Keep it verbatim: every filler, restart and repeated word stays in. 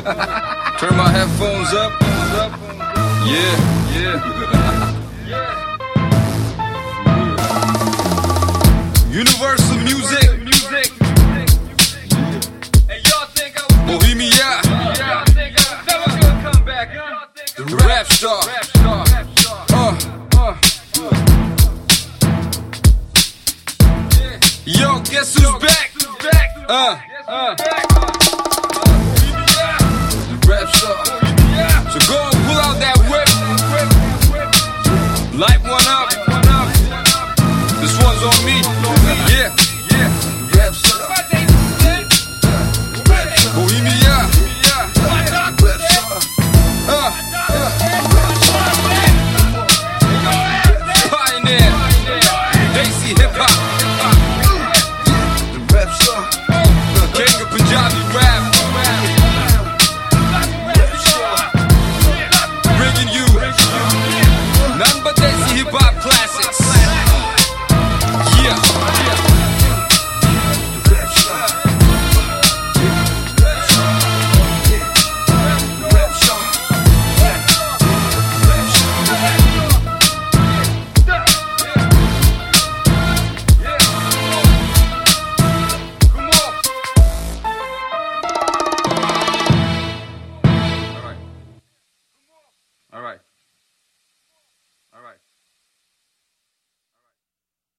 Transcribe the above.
Turn my headphones up. Yeah, yeah. Universal music. Bohemia. The rap star. Uh, uh. Yo, guess who's back? Uh, uh.